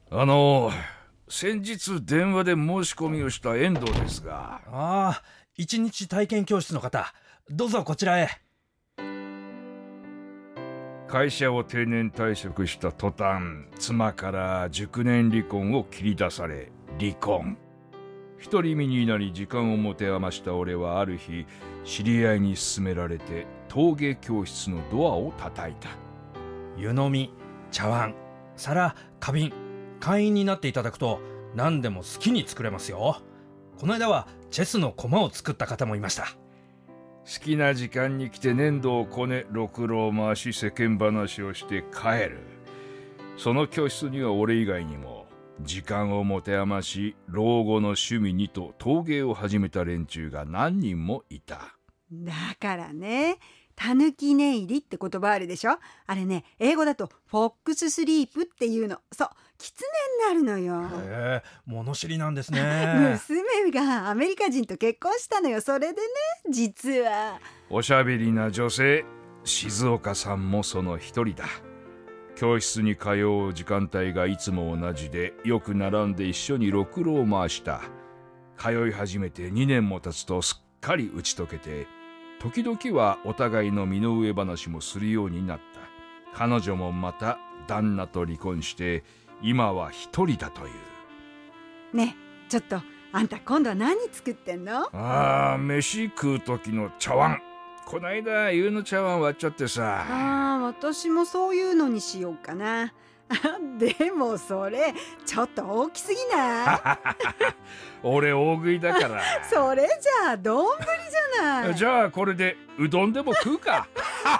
あの先日電話で申し込みをした遠藤ですが。 ああ、一日体験教室の方、どうぞこちらへ。 会社を定年退職した途端、妻から熟年離婚を切り出され離婚。独り身になり時間を持て余した俺はある日、知り合いに勧められて陶芸教室のドアを叩いた。 湯飲み、茶碗、皿、花瓶、会員になっていただくと何でも好きに作れますよ。この間はチェスの駒を作った方もいました。 好きな時間に来て粘土をこね、ろくろを回し、世間話をして帰る。その教室には俺以外にも時間を持て余し、老後の趣味にと陶芸を始めた連中が何人もいた。 だからね、たぬき寝入りって言葉あるでしょ。あれね、英語だとフォックススリープっていうの。そう、狐になるのよ。 物知りなんですね。 娘がアメリカ人と結婚したのよ。それでね、実はおしゃべりな女性、静岡さんもその一人だ。教室に通う時間帯がいつも同じで、よく並んで一緒にろくろを回した。通い始めて2年も経つとすっかり打ち解けて、時々はお互いの身の上話もするようになった。彼女もまた旦那と離婚して、今は一人だという。 ね、ちょっとあんた今度は何作ってんの？ 飯食う時の茶碗。こないだ湯の茶碗割っちゃってさ。 私もそういうのにしようかな。でもそれちょっと大きすぎない？ 俺大食いだから。 それじゃあ丼じゃない。 じゃあこれでうどんでも食うか。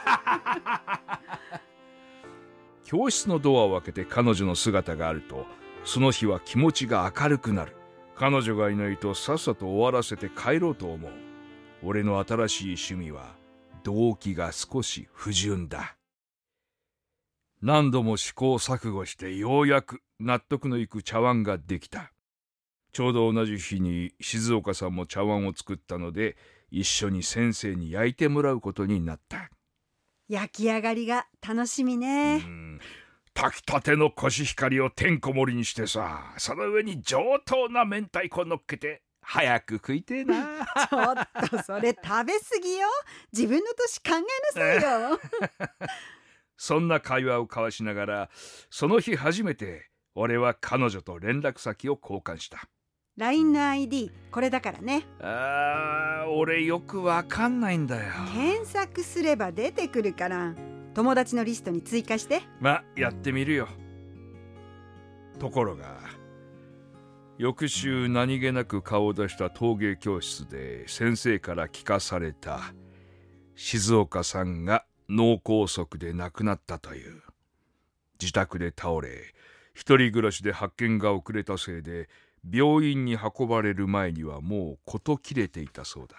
教室のドアを開けて彼女の姿があると、その日は気持ちが明るくなる。彼女がいないとさっさと終わらせて帰ろうと思う。俺の新しい趣味は動機が少し不純だ。何度も試行錯誤してようやく納得のいく茶碗ができた。ちょうど同じ日に静岡さんも茶碗を作ったので、一緒に先生に焼いてもらうことになった。 焼き上がりが楽しみね。 炊きたてのコシヒカリをてんこ盛りにしてさ、その上に上等な明太子乗っけて早く食いてえな。 ちょっとそれ食べ過ぎよ。自分の年考えなさいよ。 そんな会話を交わしながら、その日初めて俺は彼女と連絡先を交換した。 LINE の ID これだからね。 俺よくわかんないんだよ。 検索すれば出てくるから、友達のリストに追加して。 やってみるよ。ところが翌週、何気なく顔を出した陶芸教室で先生から聞かされた。静岡さんが脳梗塞で亡くなったという。自宅で倒れ、一人暮らしで発見が遅れたせいで、病院に運ばれる前にはもう事切れていたそうだ。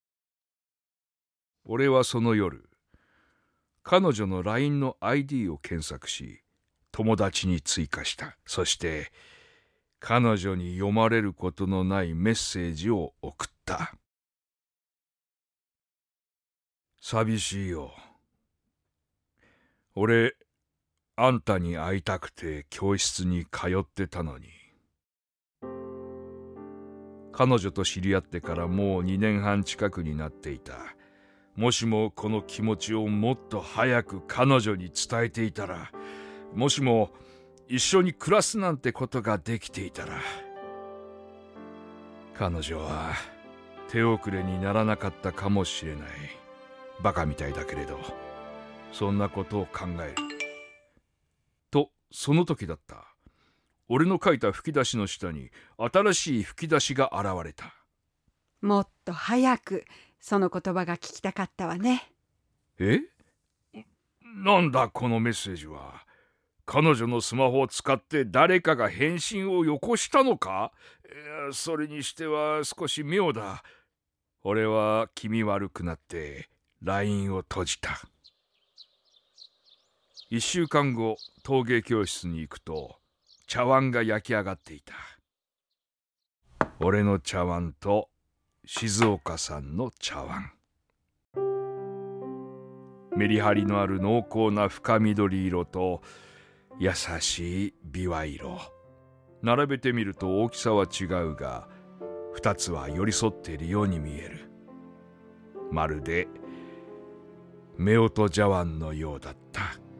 俺はその夜、彼女の LINE の ID を検索し、友達に追加した。そして彼女に読まれることのないメッセージを送った。寂しいよ。俺、あんたに会いたくて教室に通ってたのに。彼女と知り合ってからもう2年半近くになっていた。もしもこの気持ちをもっと早く彼女に伝えていたら、もしも一緒に暮らすなんてことができていたら。彼女は手遅れにならなかったかもしれない。バカみたいだけれど、そんなことを考えると、その時だった。俺の書いた吹き出しの下に新しい吹き出しが現れた。 もっと早くその言葉が聞きたかったわね。 なんだこのメッセージは。彼女のスマホを使って誰かが返信をよこしたのか？それにしては少し妙だ。俺は気味悪くなって LINE を閉じた。1週間後、陶芸教室に行くと茶碗が焼き上がっていた。俺の茶碗と静岡さんの茶碗。メリハリのある濃厚な深緑色と優しいビワ色。 並べてみると大きさは違うが、2つは寄り添っているように見える。まるで夫婦茶碗のようだった。